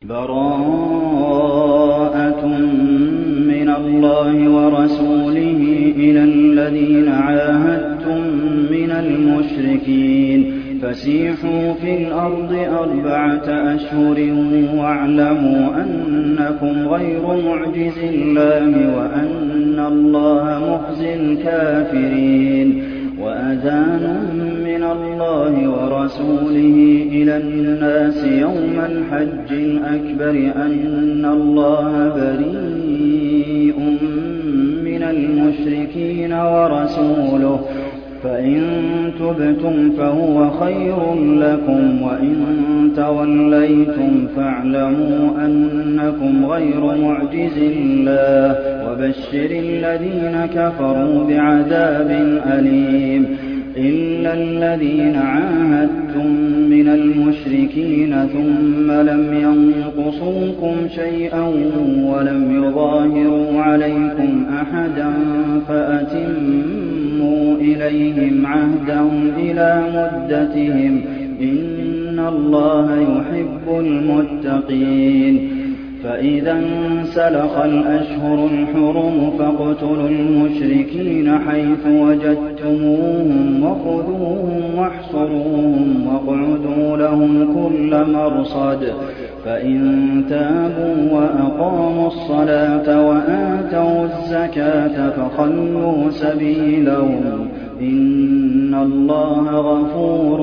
بَرَاءَةٌ مِّنَ اللَّهِ وَرَسُولِهِ إِلَى الَّذِينَ عَاهَدتُّم مِّنَ الْمُشْرِكِينَ فَسِيحُوا فِي الْأَرْضِ 4 أشهر وَاعْلَمُوا أَنَّكُمْ غَيْرُ مُعْجِزِي اللَّهِ وَأَنَّ اللَّهَ مُخْزِي الْكَافِرِينَ وَأَذَانٌ مِّنَ اللَّهِ وَرَسُولِهِ إِلَى النَّاسِ يَوْمَ الْحَجِّ الْأَكْبَرِ أَنَّ اللَّهَ بَرِيءٌ مِّنَ الْمُشْرِكِينَ وَرَسُولُهُ فَإِن تُبْتُمْ فَهُوَ خَيْرٌ لَّكُمْ وَإِن تَوَلَّيْتُمْ فَاعْلَمُوا أَنَّكُمْ غَيْرُ مُعْجِزِي اللَّهِ وَبَشِّرِ الَّذِينَ كَفَرُوا بِعَذَابٍ أَلِيمٍ إِلَّا الَّذِينَ عَاهَدتُّم مِّنَ الْمُشْرِكِينَ ثُمَّ لَمْ يَنقُصُوكُمْ شَيْئًا وَلَمْ يُظَاهِرُوا عَلَيْكُمْ أَحَدًا فَأَتِمُّوا إِلَيْهِمْ عَهْدَهُمْ إِلَىٰ مُدَّتِهِمْ ۚ إِنَّ اللَّهَ يُحِبُّ الْمُتَّقِينَ فَإِذَا انسَلَخَ الْأَشْهُرُ الْحُرُمُ فَاقْتُلُوا الْمُشْرِكِينَ حَيْثُ وَجَدتُّمُوهُمْ وَخُذُوهُمْ وَاحْصُرُوهُمْ وَاقْعُدُوا لَهُمْ كُلَّ مَرْصَدٍ فَإِن تَابُوا وَأَقَامُوا الصَّلَاةَ وَآتَوُا الزَّكَاةَ فَخَلُّوا سَبِيلَهُمْ ۚ إِنَّ اللَّهَ غَفُورٌ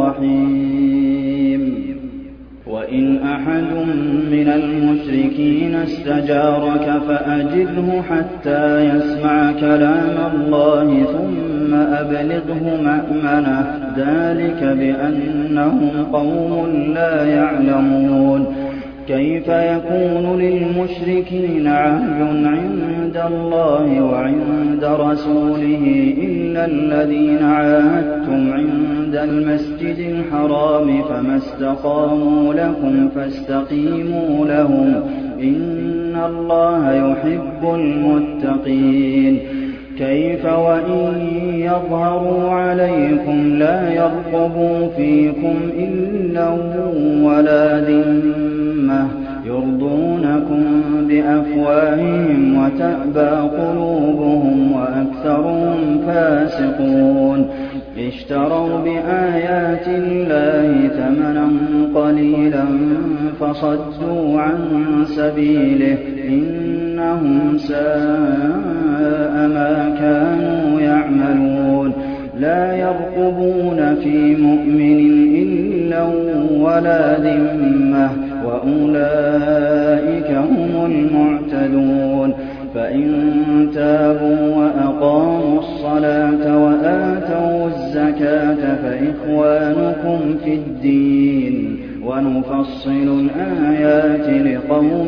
رَّحِيمٌ وَإِنْ أَحَدٌ مِّنَ الْمُشْرِكِينَ اسْتَجَارَكَ فَأَجِرْهُ حَتَّىٰ يَسْمَعَ كَلَامَ اللَّهِ ثُمَّ أَبْلِغْهُ مَأْمَنَهُ ۚ ذَٰلِكَ بِأَنَّهُمْ قَوْمٌ لَّا يَعْلَمُونَ كَيْفَ يَكُونُ لِلْمُشْرِكِينَ عَهْدٌ عِندَ اللَّهِ وَعِندَ رَسُولِهِ إِلَّا الَّذِينَ عَاهَدتُّمْ عِندَ الْمَسْجِدِ الْحَرَامِ فَمَا اسْتَقَامُوا لَكُمْ فَاسْتَقِيمُوا لَهُمْ ۚ إِنَّ اللَّهَ يُحِبُّ الْمُتَّقِينَ كَيْفَ وَإِن يَظْهَرُوا عَلَيْكُمْ لَا يَرْقُبُوا فِيكُمْ إِلًّا وَلَا ذِمَّةً يُرْضُونَكُم بِأَفْوَاهِهِمْ وَتَأْبَىٰ قُلُوبُهُمْ وَأَكْثَرُهُمْ فَاسِقُونَ اشْتَرَوْا بِآيَاتِ اللَّهِ ثَمَنًا قَلِيلًا فَصَدُّوا عَن سَبِيلِهِ ۚ إِنَّهُمْ سَاءَ مَا كَانُوا يَعْمَلُونَ لَا يَرْقُبُونَ فِي مُؤْمِنٍ إِلًّا وَلَا ذِمَّةً وَأُولَٰئِكَ هُمُ الْمُعْتَدُونَ فَإِن تَابُوا وَأَقَامُوا الصَّلَاةَ وَآتَوُا الزَّكَاةَ فَإِخْوَانُكُمْ فِي الدِّينِ وَنُفَصِّلُ الْآيَاتِ لِقَوْمٍ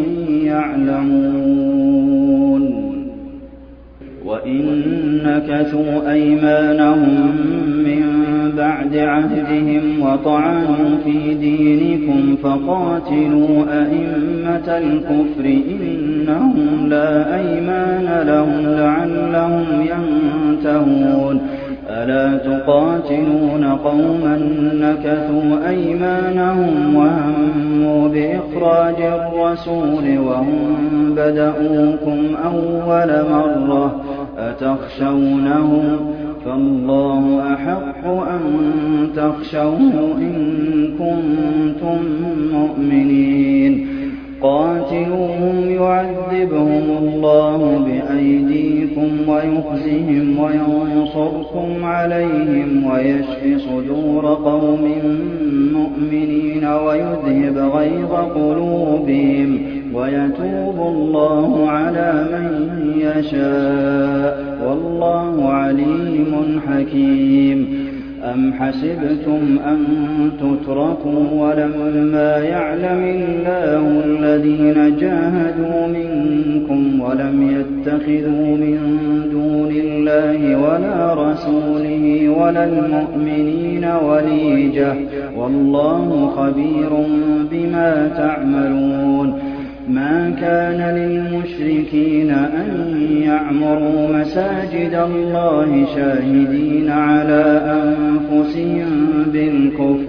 يَعْلَمُونَ وَإِن نَّكَثُوا أَيْمَانَهُم مِّن بَعْدِ عَهْدِهِمْ وَطَعَنُوا فِي دِينِكُمْ فَقَاتِلُوا أَئِمَّةَ الْكُفْرِ إِنَّهُمْ لَا أَيْمَانَ لَهُمْ لَعَلَّهُمْ يَنتَهُونَ أَلَا تُقَاتِلُونَ قَوْمًا نَّكَثُوا أَيْمَانَهُمْ وَهَمُّوا بِإِخْرَاجِ الرَّسُولِ وَهُم بَدَءُوكُمْ أَوَّلَ مَرَّةٍ أَتَخْشَوْنَهُمْ ۚ فَاللَّهُ أَحَقُّ أَن تَخْشَوْهُ إِن كُنتُم مُّؤْمِنِينَ قَاتِلُوهُمْ يُعَذِّبْهُمُ اللَّهُ بِأَيْدِيكُمْ وَيُخْزِهِمْ وَيَنصُرْكُمْ عَلَيْهِمْ وَيَشْفِ صُدُورَ قَوْمٍ مُّؤْمِنِينَ وَيُذْهِبْ غَيْظَ قُلُوبِهِمْ وَيَتُوبُ اللَّهُ عَلَىٰ مَن يَشَاءُ ۗ وَاللَّهُ عَلِيمٌ حَكِيمٌ أَمْ حَسِبْتُمْ أَن تُتْرَكُوا وَلَمَّا يَعْلَمِ اللَّهُ الَّذِينَ جَاهَدُوا مِنكُمْ وَلَمْ يَتَّخِذُوا مِن دُونِ اللَّهِ وَلَا رَسُولِهِ وَلَا الْمُؤْمِنِينَ وَلِيجَةً ۚ وَاللَّهُ خَبِيرٌ بِمَا تَعْمَلُونَ مَا كَانَ لِلْمُشْرِكِينَ أَن يَعْمُرُوا مَسَاجِدَ اللَّهِ شَاهِدِينَ عَلَىٰ أَنفُسِهِم بِالْكُفْرِ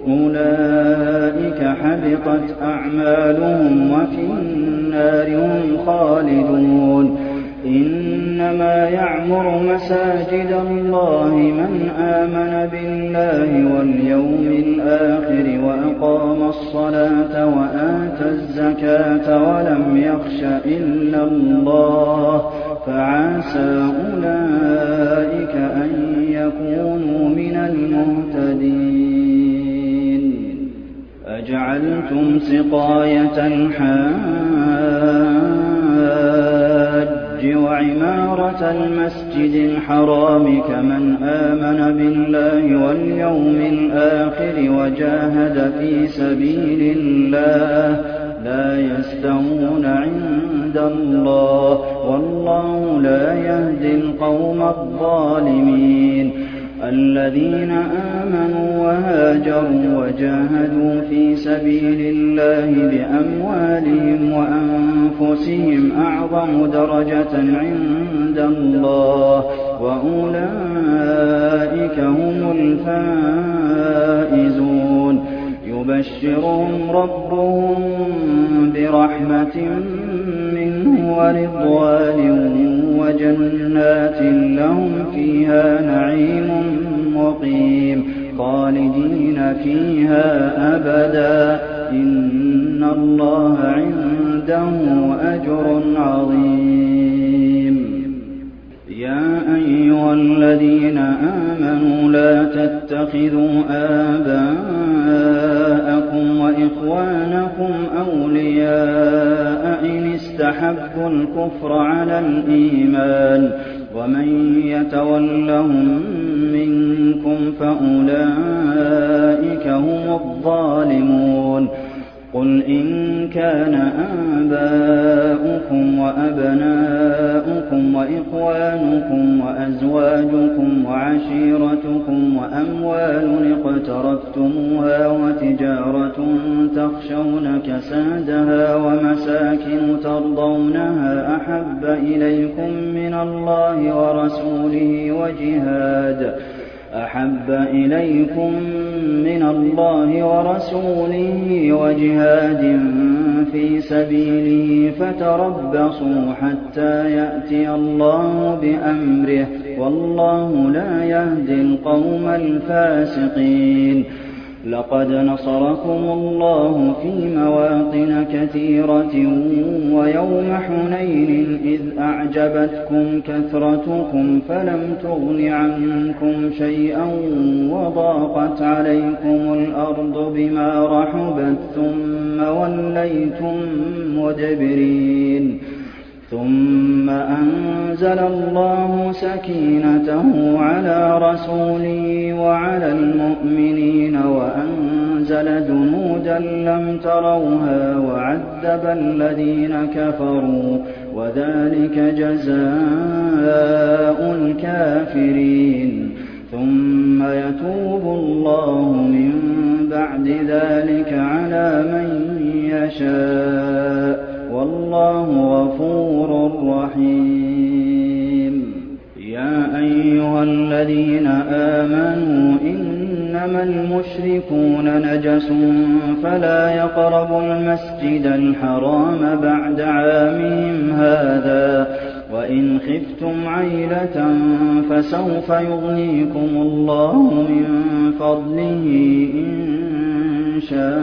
أولئك حبطت أعمالهم وفي النار هم خالدون إنما يعمر مساجد الله من آمن بالله واليوم الآخر وأقام الصلاة وآتى الزكاة ولم يخش إلا الله فعسى أولئك أن يكونوا من المهتدين أجعلتم سقاية الحاج وعمارة المسجد الحرام كمن آمن بالله واليوم الآخر وجاهد في سبيل الله لا يستوون عند الله والله لا يهدي القوم الظالمين الذين آمنوا وهاجروا وجاهدوا في سبيل الله بأموالهم وأنفسهم أعظم درجة عند الله وأولئك هم الفائزون يبشرهم ربهم برحمة منه ورضوان وجنات لهم فيها نعيم مقيم خالدين فيها أبدا إن الله عنده أجر عظيم يا أيها الذين آمنوا لا تتخذوا آباءكم وإخوانكم أولياء إن استحبوا الكفر على الإيمان ومن يتولهم منكم فأولئك هم الظالمون قل إن كان آباؤكم وأبناؤكم وإخوانكم وأزواجكم وعشيرتكم وأموال اقترفتموها وتجارة تخشون كسادها ومساكن ترضونها أحب إليكم من الله ورسوله وجهاد في سبيله فتربصوا حتى يأتي الله بأمره والله لا يهدي القوم الفاسقين لقد نصركم الله في مواطن كثيرة ويوم حنين إذ أعجبتكم كثرتكم فلم تغن عنكم شيئا وضاقت عليكم الأرض بما رحبت ثم وليتم مدبرين ثم أنزل الله سكينته على رسوله وعلى المؤمنين وأنزل جنودا لم تروها وعذب الذين كفروا وذلك جزاء الكافرين ثم يتوب الله من بعد ذلك على من يشاء والله غفور رحيم يا أيها الذين آمنوا إنما المشركون نجس فلا يقربوا المسجد الحرام بعد عامهم هذا وإن خفتم عيلة فسوف يغنيكم الله من فضله إن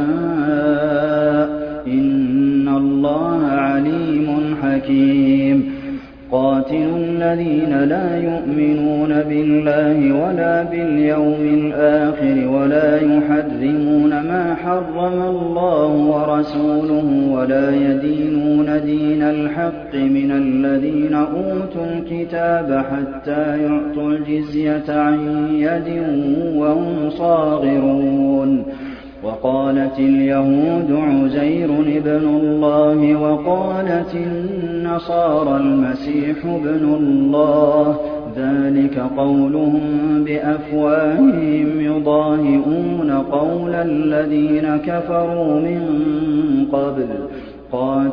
شاء إن الله عليم حكيم قاتلوا الذين لا يؤمنون بالله ولا باليوم الآخر ولا يحرمون ما حرم الله ورسوله ولا يدينون دين الحق من الذين أوتوا الكتاب حتى يعطوا الجزية عن يد وهم صاغرون وقالت اليهود عزير ابن الله وقالت النصارى المسيح ابن الله ذلك قولهم بأفواههم يضاهئون قول الذين كفروا من قبل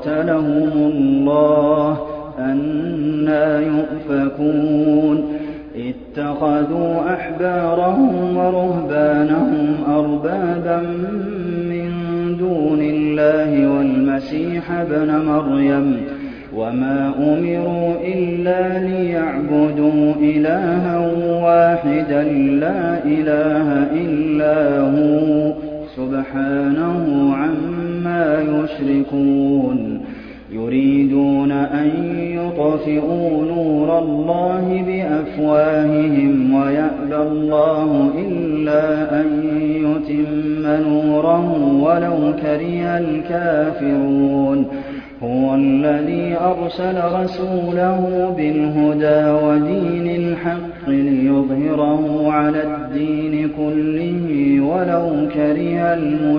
قاتلهم الله أنى يؤفكون اتخذوا أحبارهم ورهبانهم أربابا من دون الله والمسيح ابن مريم وما أمروا إلا ليعبدوا إلها واحدا لا إله إلا هو سبحانه عما يشركون يريدون أن يطفئوا نور الله بأفواههم ويأبى الله إلا أن يتم نوره ولو كره الكافرون هو الذي أرسل رسوله بالهدى ودين الحق ليظهره على الدين كله ولو كره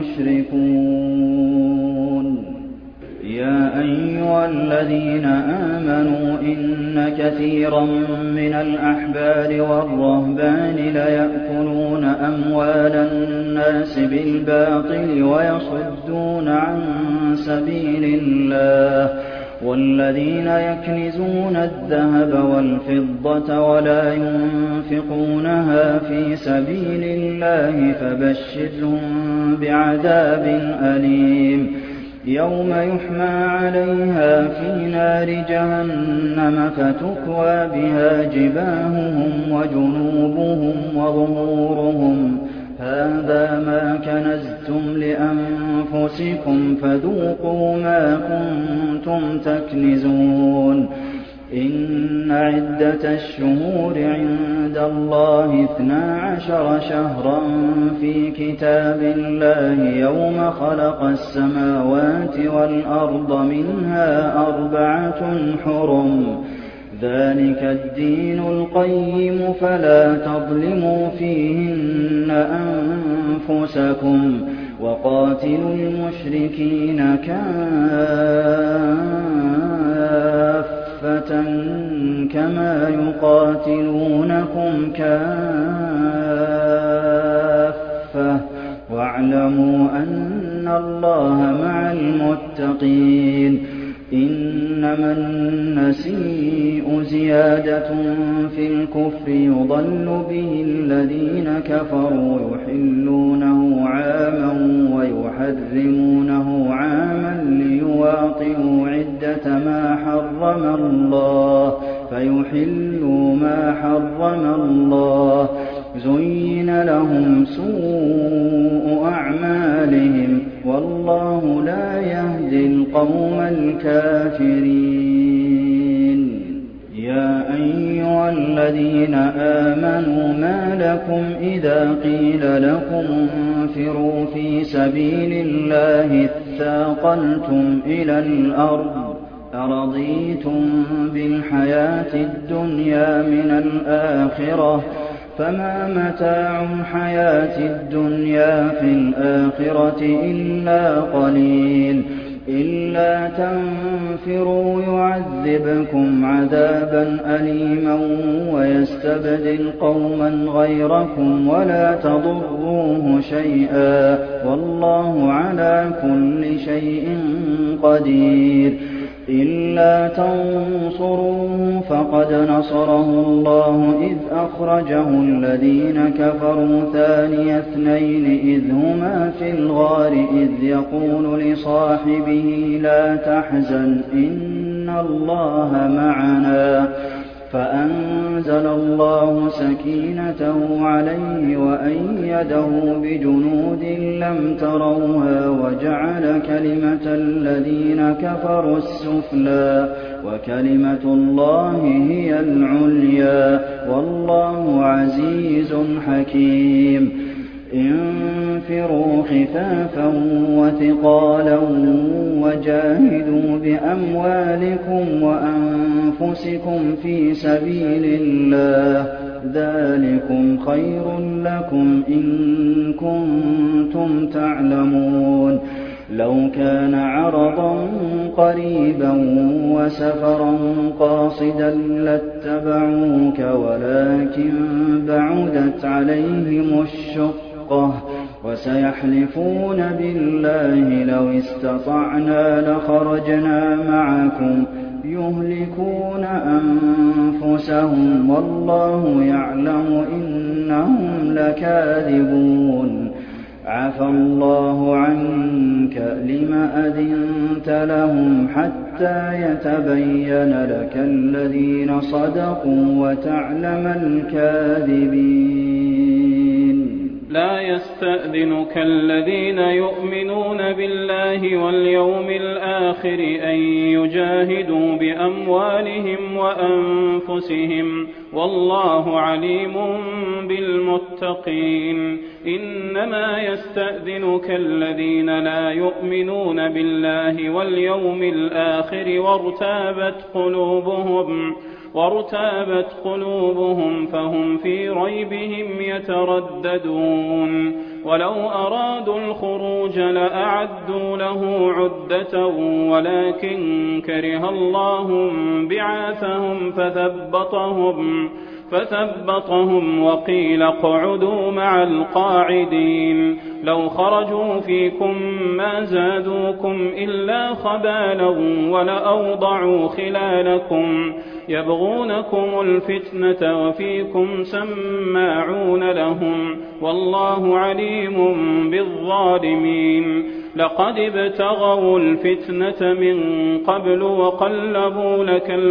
المشركون يا أيها الذين آمنوا إن كثيرا من الأحبار والرهبان ليأكلون أموال الناس بالباطل ويصدون عن سبيل الله والذين يكنزون الذهب والفضة ولا ينفقونها في سبيل الله فبشرهم بعذاب أليم يوم يحمى عليها في نار جهنم فتكوى بها جباههم وجنوبهم وظهورهم هذا ما كنزتم لأنفسكم فذوقوا ما كنتم تكنزون إن عدة الشهور عند الله 12 شهرا في كتاب الله يوم خلق السماوات والأرض منها 4 حرم ذلك الدين القيم فلا تظلموا فيهن أنفسكم وقاتلوا المشركين كافة كما يقاتلونكم كافة واعلموا أن الله مع المتقين إنما النسيء زيادة في الكفر يضل به الذين كفروا يحلونه عاما ويحرمونه عاما ليواطئوا عدة ما حرم الله فيحلوا ما حرم الله زين لهم سوء أعمالهم والله لا يهدي القوم الكافرين يا أيها الذين آمنوا ما لكم إذا قيل لكم انفروا في سبيل الله اثاقلتم إلى الأرض أرضيتم بالحياة الدنيا من الآخرة فما متاع الحياة الدنيا في الآخرة إلا قليل إلا تنفروا يعذبكم عذابا أليما ويستبدل قوما غيركم ولا تضروه شيئا والله على كل شيء قدير إلا تنصروه فقد نصره الله إذ أخرجه الذين كفروا ثاني اثنين إذ هما في الغار إذ يقول لصاحبه لا تحزن إن الله معنا فأنزل الله سكينته عليه وأيده بجنود لم تروها وجعل كلمة الذين كفروا السفلى وكلمة الله هي العليا والله عزيز حكيم انفروا خفافا وثقالا وجاهدوا بأموالكم وأنفسكم في سبيل الله ذلكم خير لكم إن كنتم تعلمون لو كان عرضا قريبا وسفرا قاصدا لاتبعوك ولكن بعدت عليهم الشقة وسيحلفون بالله لو استطعنا لخرجنا معكم يهلكون أنفسهم والله يعلم إنهم لكاذبون عفى الله عنك لم أذنت لهم حتى يتبين لك الذين صدقوا وتعلم الكاذبين. لا يستأذنك الذين يؤمنون بالله واليوم الآخر أن يجاهدوا بأموالهم وأنفسهم والله عليم بالمتقين. إنما يستأذنك الذين لا يؤمنون بالله واليوم الآخر وارتابت قلوبهم فهم في ريبهم يترددون. ولو أرادوا الخروج لأعدوا له عدة ولكن كره الله بعاثهم فثبطهم وقيل اقعدوا مع القاعدين. لو خرجوا فيكم ما زادوكم إلا خبالا ولأوضعوا خلالكم يبغونكم الفتنة وفيكم سماعون لهم والله عليم بالظالمين. لقد ابتغوا الفتنة من قبل وقلبوا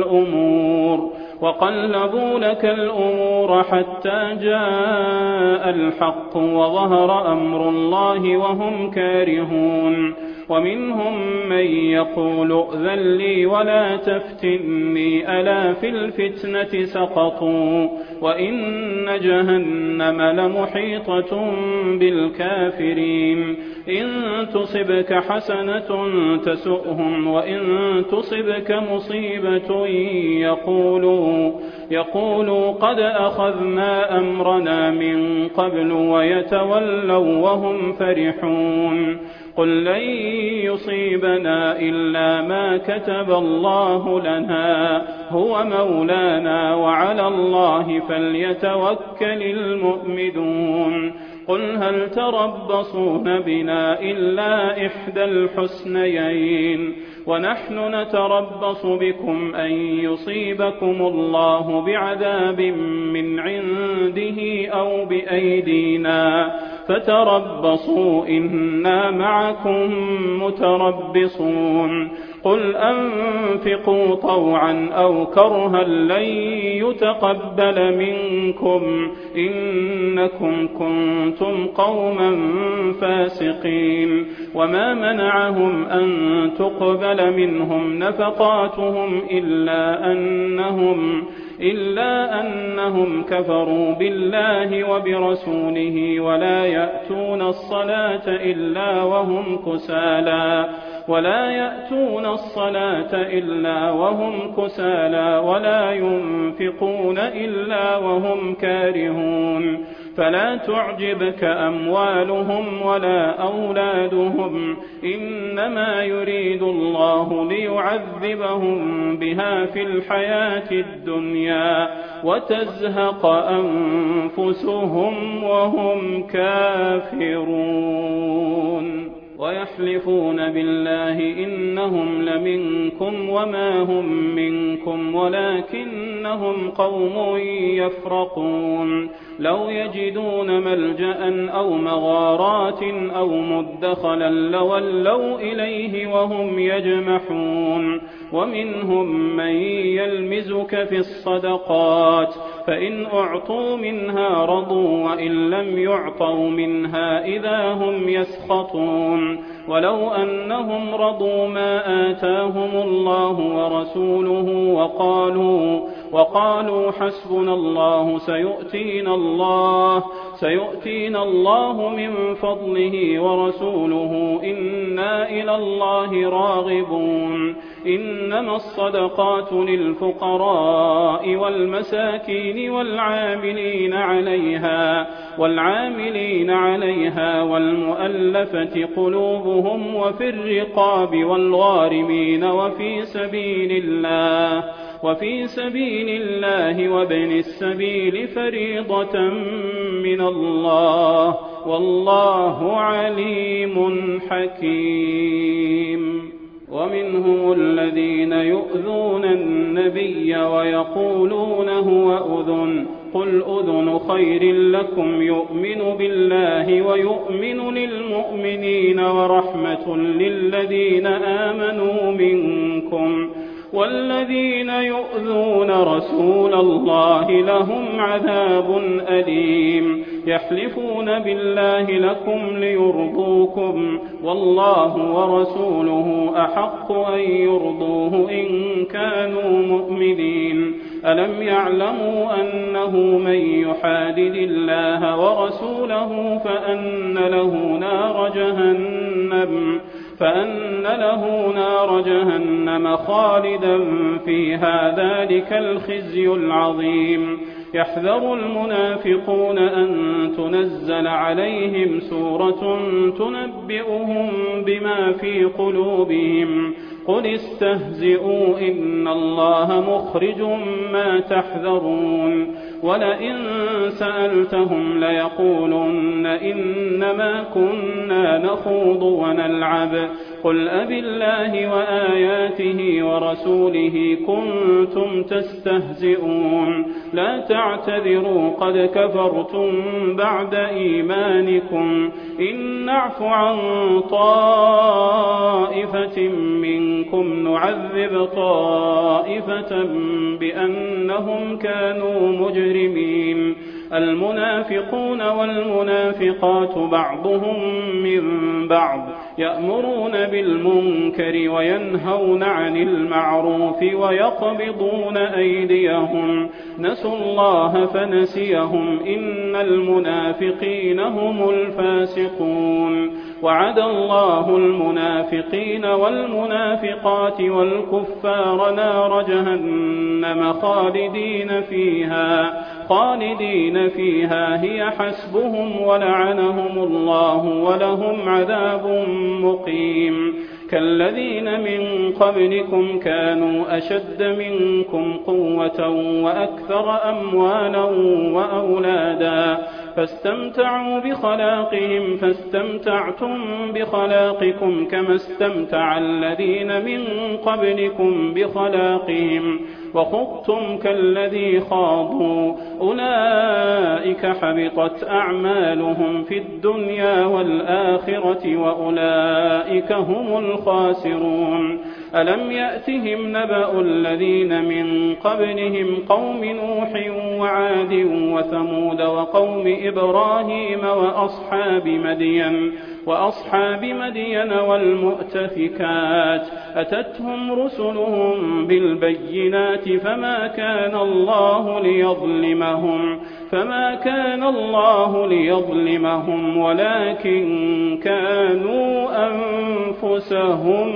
لك الأمور حتى جاء الحق وظهر أمر الله وهم كارهون. ومنهم من يقول ائذن لي ولا تفتني ألا في الفتنة سقطوا وإن جهنم لمحيطة بالكافرين. إن تصبك حسنة تسؤهم وإن تصبك مصيبة يقولوا قد أخذنا أمرنا من قبل ويتولوا وهم فرحون. قل لن يصيبنا إلا ما كتب الله لنا هو مولانا وعلى الله فليتوكل المؤمنون. قل هل تربصون بنا إلا إحدى الحسنيين ونحن نتربص بكم أن يصيبكم الله بعذاب من عنده أو بأيدينا فتربصوا إنا معكم متربصون. قل أنفقوا طوعا أو كرها لن يتقبل منكم إنكم كنتم قوما فاسقين. وما منعهم أن تقبل منهم نفقاتهم إلا أنهم كفروا بالله وبرسوله ولا يأتون الصلاة إلا وهم كسالى ولا ينفقون إلا وهم كارهون. فلا تعجبك أموالهم ولا أولادهم إنما يريد الله ليعذبهم بها في الحياة الدنيا وتزهق أنفسهم وهم كافرون. ويحلفون بالله إنهم لمنكم وما هم منكم ولكنهم قوم يفرقون. لو يجدون ملجأ أو مغارات أو مدخلا لولوا إليه وهم يجمحون. ومنهم من يلمزك في الصدقات فإن أعطوا منها رضوا وإن لم يعطوا منها إذا هم يسخطون. ولو أنهم رضوا ما آتاهم الله ورسوله وقالوا حسبنا الله سيؤتينا الله من فضله ورسوله إنا إلى الله راغبون. إنما الصدقات للفقراء والمساكين والعاملين عليها والمؤلفة قلوبهم وفي الرقاب والغارمين وفي سبيل الله وابن السبيل فريضة من الله والله عليم حكيم. ومنهم الذين يؤذون النبي ويقولون هو أذن قل أذن خير لكم يؤمن بالله ويؤمن للمؤمنين ورحمة للذين آمنوا منكم والذين يؤذون رسول الله لهم عذاب أليم يحلفون بالله لكم ليرضوكم والله ورسوله أحق أن يرضوه إن كانوا مؤمنين ألم يعلموا أنه من يحادد الله ورسوله فأن له نار جهنم خالدا فيها ذلك الخزي العظيم يحذر المنافقون أن تنزل عليهم سورة تنبئهم بما في قلوبهم قل استهزئوا إن الله مخرج ما تحذرون ولئن سألتهم ليقولن إنما كنا نخوض ونلعب قل أبالله وآياته ورسوله كنتم تستهزئون لا تعتذروا قد كفرتم بعد إيمانكم إن نعف عن طائفة منكم نعذب طائفة بأنهم كانوا مجرمين المنافقون والمنافقات بعضهم من بعض يأمرون بالمنكر وينهون عن المعروف ويقبضون أيديهم نسوا الله فنسيهم إن المنافقين هم الفاسقون وعد الله المنافقين والمنافقات والكفار نار جهنم خالدين فيها هي حسبهم ولعنهم الله ولهم عذاب مقيم كالذين من قبلكم كانوا أشد منكم قوة وأكثر أموالا وأولادا فاستمتعوا بخلاقهم فاستمتعتم بخلاقكم كما استمتع الذين من قبلكم بخلاقهم وخضتم كالذي خاضوا أولئك حبطت أعمالهم في الدنيا والآخرة وأولئك هم الخاسرون ألم يأتهم نبأ الذين من قبلهم قوم نوح وعاد وثمود وقوم إبراهيم وأصحاب مدين والمؤتفكات أتتهم رسلهم بالبينات فما كان الله ليظلمهم ولكن كانوا أنفسهم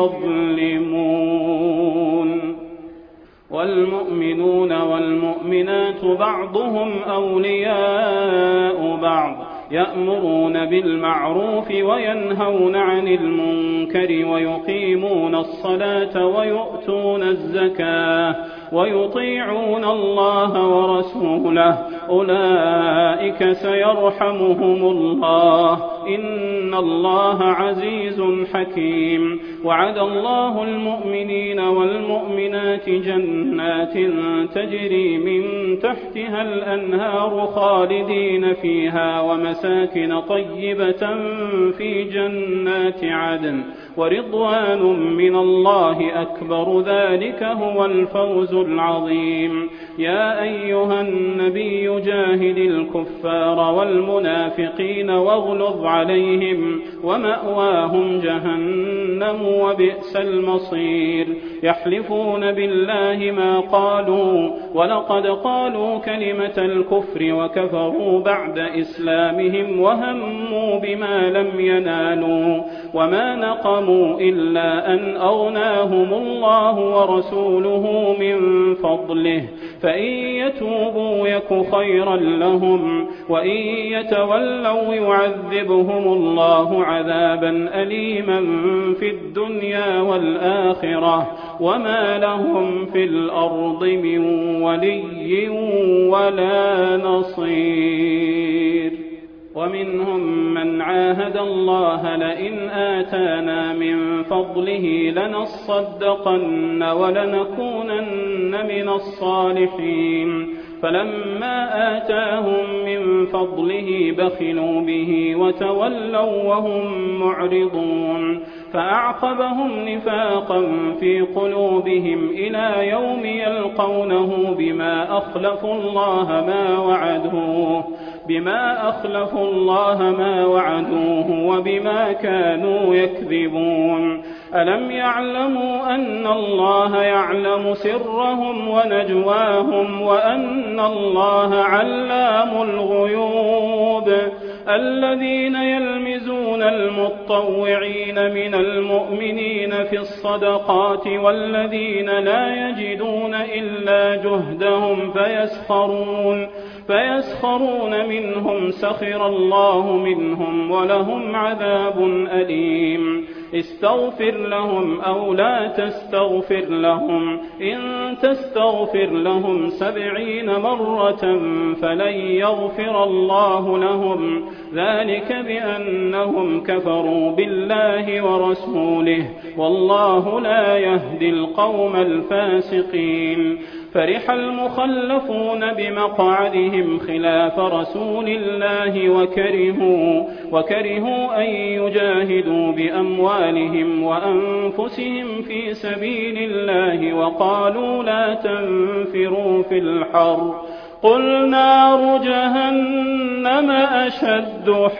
يظلمون والمؤمنون والمؤمنات بعضهم أولياء بعض يأمرون بالمعروف وينهون عن المنكر ويقيمون الصلاة ويؤتون الزكاة ويطيعون الله ورسوله أولئك سيرحمهم الله إن الله عزيز حكيم وعد الله المؤمنين والمؤمنات جنات تجري من تحتها الأنهار خالدين فيها ومساكن طيبة في جنات عدن ورضوان من الله أكبر ذلك هو الفوز العظيم يا أيها النبي جاهد الكفار والمنافقين واغلظ عليهم ومأواهم جهنم وبئس المصير يحلفون بالله ما قالوا ولقد قالوا كلمة الكفر وكفروا بعد إسلامهم وهموا بما لم ينالوا وما نقموا إلا أن أغناهم الله ورسوله من فضله فإن يتوبوا يك خيرا لهم وإن يتولوا يعذبهم الله عذابا أليما في الدنيا والآخرة وما لهم في الأرض من ولي ولا نصير ومنهم من عاهد الله لئن آتانا من فضله لنصدقن ولنكونن من الصالحين فلما آتاهم من فضله بخلوا به وتولوا وهم معرضون فأعقبهم نفاقا في قلوبهم إلى يوم يلقونه بما أخلفوا الله ما وعدوه وبما كانوا يكذبون ألم يعلموا أن الله يعلم سرهم ونجواهم وأن الله علام الغيوب الذين يلمزون المطوعين من المؤمنين في الصدقات والذين لا يجدون إلا جهدهم فيسخرون منهم سخر الله منهم ولهم عذاب أليم استغفر لهم أو لا تستغفر لهم إن تستغفر لهم 70 مرة فلن يغفر الله لهم ذلك بأنهم كفروا بالله ورسوله والله لا يهدي القوم الفاسقين فرح المخلفون بمقعدهم خلاف رسول الله وكرهوا أن يجاهدوا بأموالهم وأنفسهم في سبيل الله وقالوا لا تنفروا في الحر قل نار جهنم أشد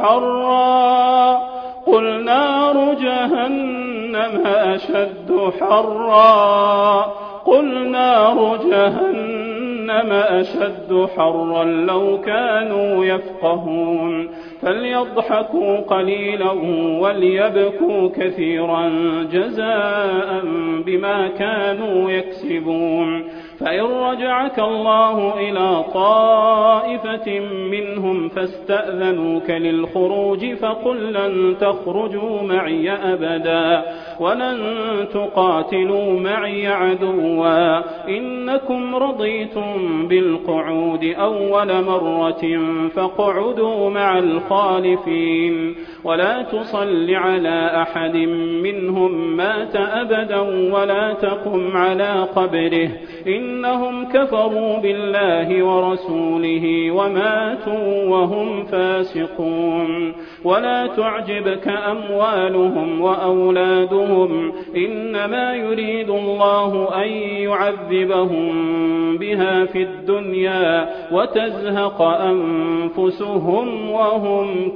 حرا لو كانوا يفقهون فليضحكوا قليلا وليبكوا كثيرا جزاء بما كانوا يكسبون فإن رجعك الله إلى طائفة منهم فاستأذنوك للخروج فقل لن تخرجوا معي أبدا ولن تقاتلوا معي عدوا إنكم رضيتم بالقعود أول مرة فاقعدوا مع الخالفين ولا تصل على أحد منهم مات أبدا ولا تقم على قبره إنهم كفروا بالله ورسوله وماتوا وهم فاسقون ولا تعجبك أموالهم وأولادهم إنما يريد الله أن يعذبهم بها في الدنيا وتزهق أنفسهم وهم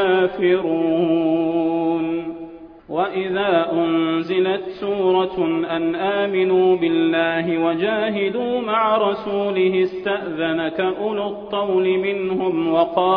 كافرون وإذا أنزلت سورة أن آمنوا بالله وجاهدوا مع رسوله استأذنك أولو الطول منهم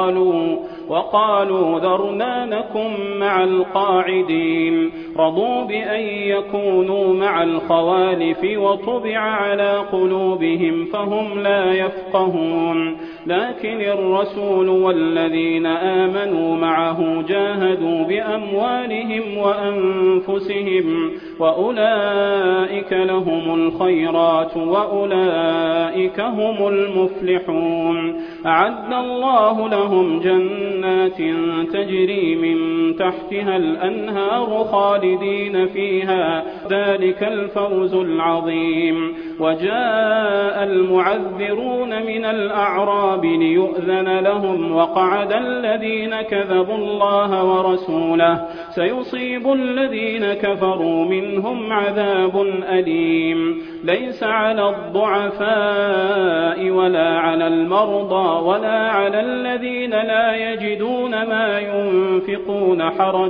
وقالوا ذرنا نكن مع القاعدين رضوا بأن يكونوا مع الخوالف وطبع على قلوبهم فهم لا يفقهون لكن الرسول والذين آمنوا معه جاهدوا بأموالهم وأنفسهم وأولئك لهم الخيرات وأولئك هم المفلحون أعد الله لهم جنات تجري من تحتها الأنهار خالدين فيها ذلك الفوز العظيم وجاء المعذرون من الأعراب ليؤذن لهم وقعد الذين كذبوا الله ورسوله سيصيب الذين كفروا منهم عذاب أليم ليس على الضعفاء ولا على المرضى ولا على الذين لا يجدون ما ينفقون حرج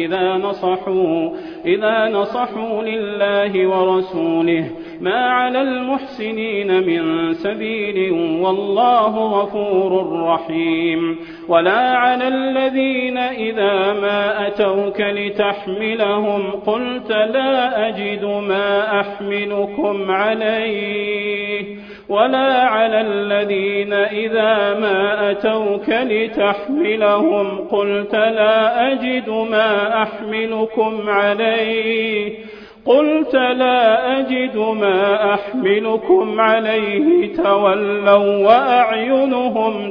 إذا نصحوا لله ورسوله ما على المحسنين من سبيل والله غفور رحيم ولا على الذين إذا ما أتوك لتحملهم قلت لا أجد ما أحملكم عليه ولا على الذين إذا ما أتوك لتحملهم قلت لا أجد ما أحملكم عليه قلت لا أجد ما أحملكم عليه تولوا وأعينهم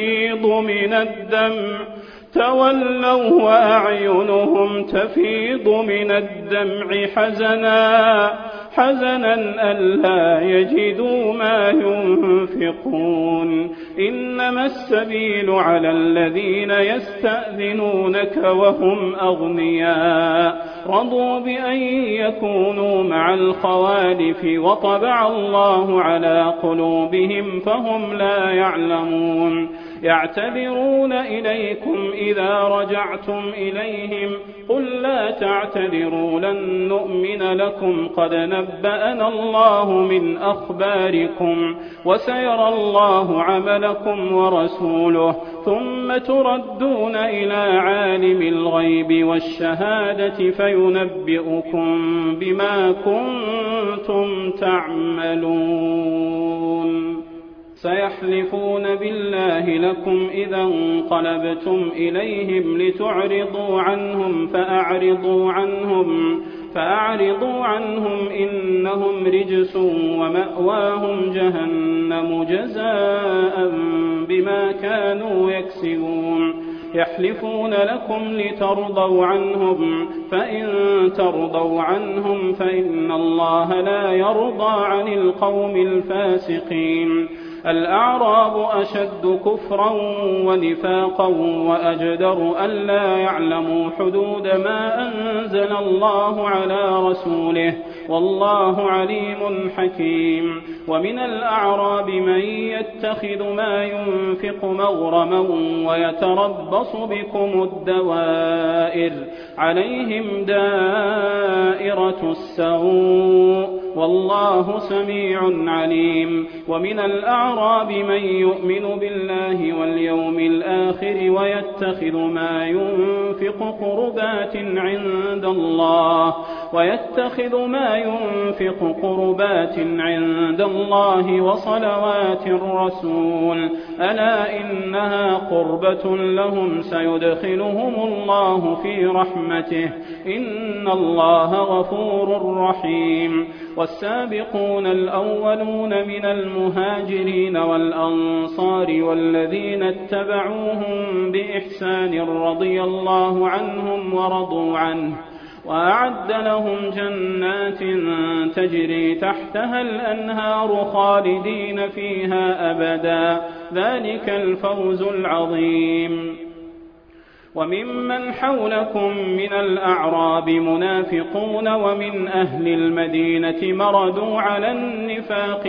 تفيض من الدمع حزنا ألا يجدوا ما ينفقون إنما السبيل على الذين يستأذنونك وهم أغنياء رضوا بأن يكونوا مع الخوالف وطبع الله على قلوبهم فهم لا يعلمون يعتذرون إليكم إذا رجعتم إليهم قل لا تعتذروا لن نؤمن لكم قد نبأنا الله من أخباركم وسيرى الله عملكم ورسوله ثم تردون إلى عالم الغيب والشهادة فينبئكم بما كنتم تعملون سيحلفون بالله لكم إذا انقلبتم إليهم لتعرضوا عنهم فأعرضوا عنهم إنهم رجس ومأواهم جهنم جزاء بما كانوا يكسبون يحلفون لكم لترضوا عنهم فإن ترضوا عنهم فإن الله لا يرضى عن القوم الفاسقين الأعراب أشد كفرا ونفاقا وأجدر ألا يعلموا حدود ما أنزل الله على رسوله والله عليم حكيم ومن الأعراب من يتخذ ما ينفق مغرما ويتربص بكم الدوائر عليهم دائرة السوء والله سميع عليم ومن الأعراب من يؤمن بالله واليوم الآخر ويتخذ ما ينفق قربات عند الله وصلوات الرسول ألا إنها قربة لهم سيدخلهم الله في رحمته إن الله غفور رحيم والسابقون الأولون من المهاجرين والأنصار والذين اتبعوهم بإحسان رضي الله عنهم ورضوا عنه وأعد لهم جنات تجري تحتها الأنهار خالدين فيها أبدا ذلك الفوز العظيم وممن حولكم من الأعراب منافقون ومن أهل المدينة مردوا على النفاق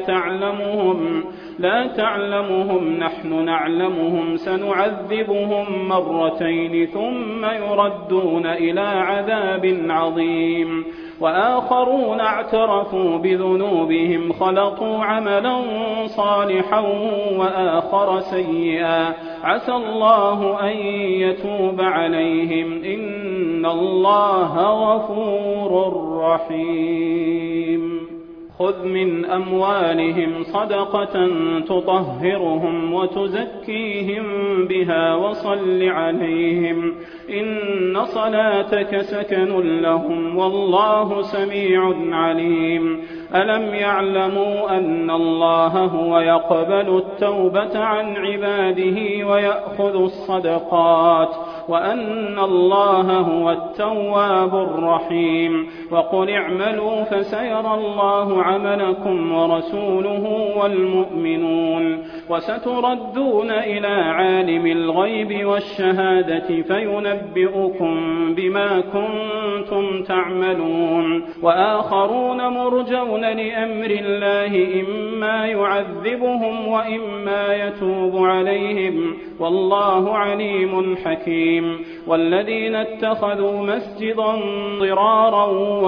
لا تعلمهم نحن نعلمهم سنعذبهم مرتين ثم يردون إلى عذاب عظيم وآخرون اعترفوا بذنوبهم خلطوا عملا صالحا وآخر سيئا عسى الله أن يتوب عليهم إن الله غفور رحيم خذ من أموالهم صدقة تطهرهم وتزكيهم بها وصل عليهم إن صلاتك سكن لهم والله سميع عليم ألم يعلموا أن الله هو يقبل التوبة عن عباده ويأخذ الصدقات وأن الله هو التواب الرحيم وقل اعملوا فسيرى الله عملكم ورسوله والمؤمنون وستردون إلى عالم الغيب والشهادة فينبئكم بما كنتم تعملون وآخرون مرجون لأمر الله إما يعذبهم وإما يتوب عليهم والله عليم حكيم والذين اتخذوا مسجدا ضرارا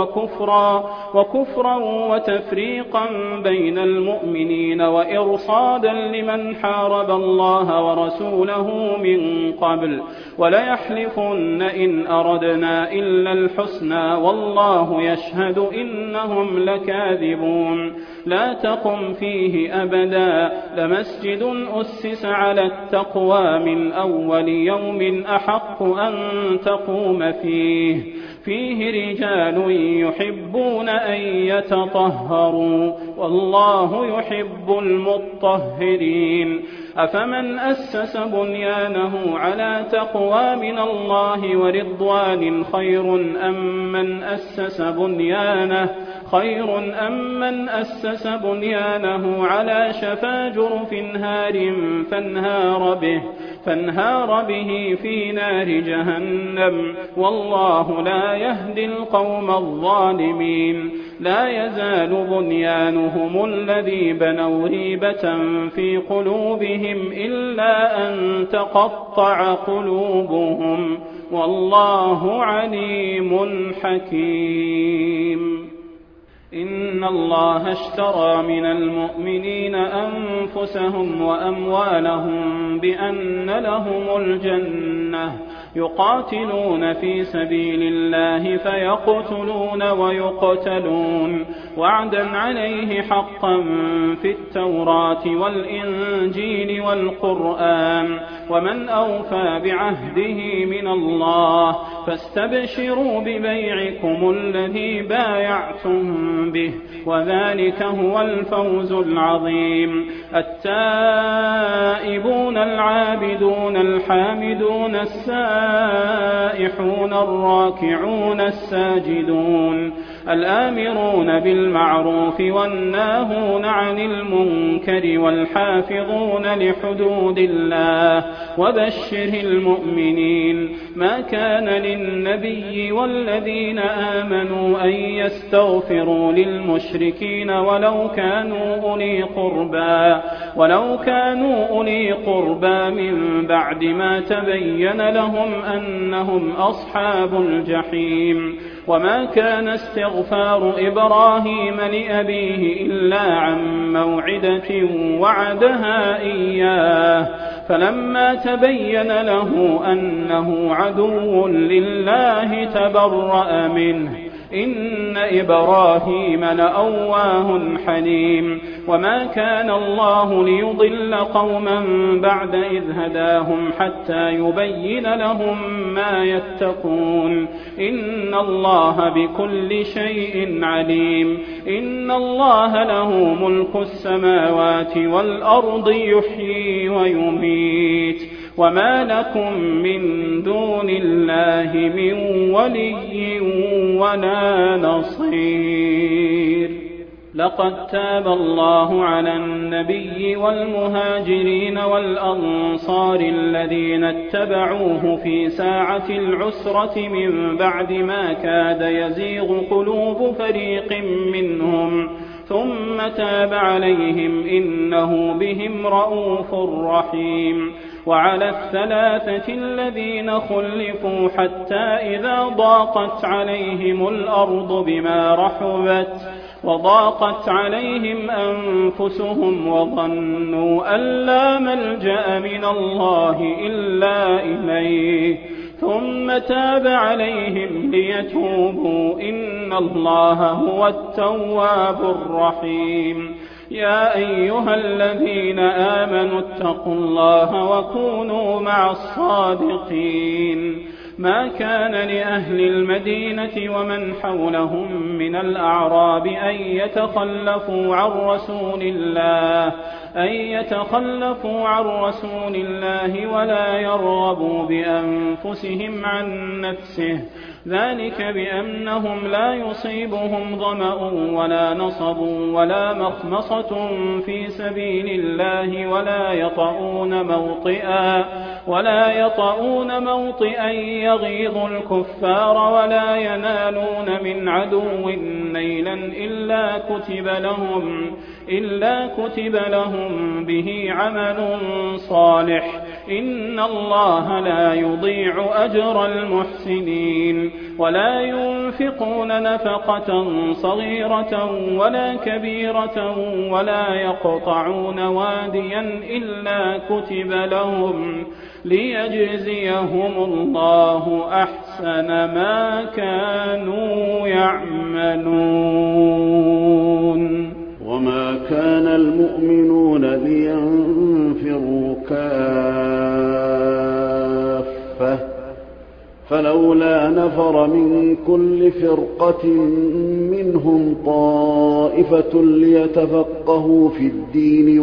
وكفرا وتفريقا بين المؤمنين وإرصادا لمن حارب الله ورسوله من قبل وليحلفن إن أردنا إلا الحسنى والله يشهد إنهم لكاذبون لا تقم فيه أبدا لمسجد أسس على التقوى من أول يوم أحق أن تقوم فيه فيه رجال يحبون أن يتطهروا والله يحب المطهرين. أفمن أسس بنيانه على تقوى من الله ورضوان خير أم من أسس بنيانه على شفا جرف هار فانهار به في نار جهنم والله لا يهدي القوم الظالمين. لا يزال بنيانهم الذي بنوا ريبة في قلوبهم إلا أن تقطع قلوبهم والله عليم حكيم. إن الله اشترى من المؤمنين أنفسهم وأموالهم بأن لهم الجنة يقاتلون في سبيل الله فيقتلون ويقتلون وعدا عليه حقا في التوراة والإنجيل والقرآن ومن أوفى بعهده من الله فاستبشروا ببيعكم الذي بايعتم به وذلك هو الفوز العظيم. التائبون العابدون الحامدون السائحون الراكعون الساجدون الآمرون بالمعروف والناهون عن المنكر والحافظون لحدود الله وبشر المؤمنين. ما كان للنبي والذين آمنوا أن يستغفروا للمشركين ولو كانوا أولي قربى من بعد ما تبين لهم أنهم أصحاب الجحيم. وما كان استغفار إبراهيم لأبيه إلا عن موعدة وعدها إياه فلما تبين له أنه عدو لله تبرأ منه إن إبراهيم لأواه حليم. وما كان الله ليضل قوما بعد إذ هداهم حتى يبين لهم ما يتقون إن الله بكل شيء عليم. إن الله له ملك السماوات والأرض يحيي ويميت وما لكم من دون الله من ولي ولا نصير. لقد تاب الله على النبي والمهاجرين والأنصار الذين اتبعوه في ساعة العسرة من بعد ما كاد يزيغ قلوب فريق منهم ثم تاب عليهم إنه بهم رءوف رحيم. وعلى الثلاثة الذين خلفوا حتى إذا ضاقت عليهم الأرض بما رحبت وضاقت عليهم أنفسهم وظنوا أن لا ملجأ من الله إلا إليه ثم تاب عليهم ليتوبوا إن الله هو التواب الرحيم. يا أيها الذين آمنوا اتقوا الله وكونوا مع الصادقين. ما كان لأهل المدينة ومن حولهم من الأعراب أن يتخلفوا عن رسول الله ولا يرغبوا بأنفسهم عن نفسه ذلك بأنهم لا يصيبهم ظمأ ولا نصب ولا مخمصة في سبيل الله ولا يطؤون موطئا يغيظ الكفار ولا ينالون من عدو نيلا إلا كتب لهم به عمل صالح إن الله لا يضيع أجر المحسنين. ولا ينفقون نفقة صغيرة ولا كبيرة ولا يقطعون واديا إلا كتب لهم ليجزيهم الله أحسن ما كانوا يعملون. وما كان المؤمنون لينفروا كافة فلولا نفر من كل فرقة منهم طائفة ليتفقهوا في الدين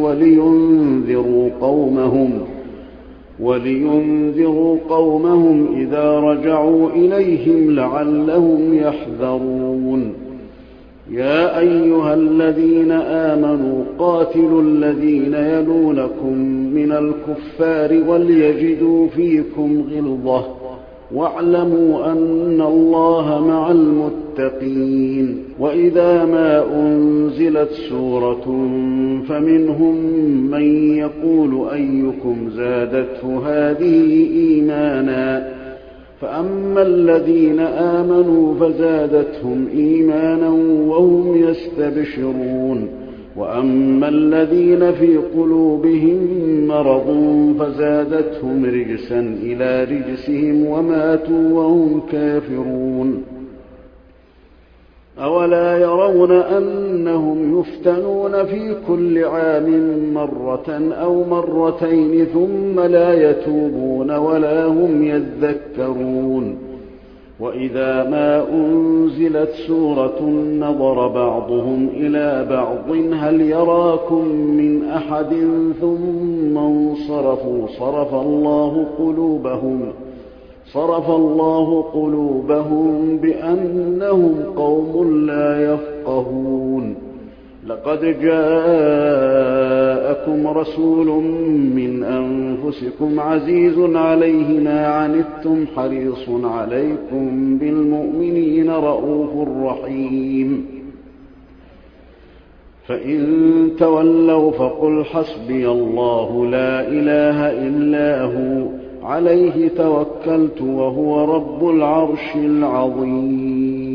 ولينذروا قومهم إذا رجعوا إليهم لعلهم يحذرون. يا أيها الذين آمنوا قاتلوا الذين يلونكم من الكفار وليجدوا فيكم غلظة واعلموا أن الله مع المتقين. وإذا ما أنزلت سورة فمنهم من يقول أيكم زادته هذه إيمانا فأما الذين آمنوا فزادتهم إيمانا وهم يستبشرون وأما الذين في قلوبهم مرض فزادتهم رجسا إلى رجسهم وماتوا وهم كافرون. أولا يرون أنهم يفتنون في كل عام مرة أو مرتين ثم لا يتوبون ولا هم يذكرون. وإذا ما أنزلت سورة نظر بعضهم إلى بعض هل يراكم من أحد ثم انصرفوا صرف الله قلوبهم بأنهم قوم لا يفقهون. لقد جاءكم رسول من أنفسكم عزيز عليه ما عنتم حريص عليكم بالمؤمنين رءوف رحيم. فإن تولوا فقل حسبي الله لا إله إلا هو عليه توكلت وهو رب العرش العظيم.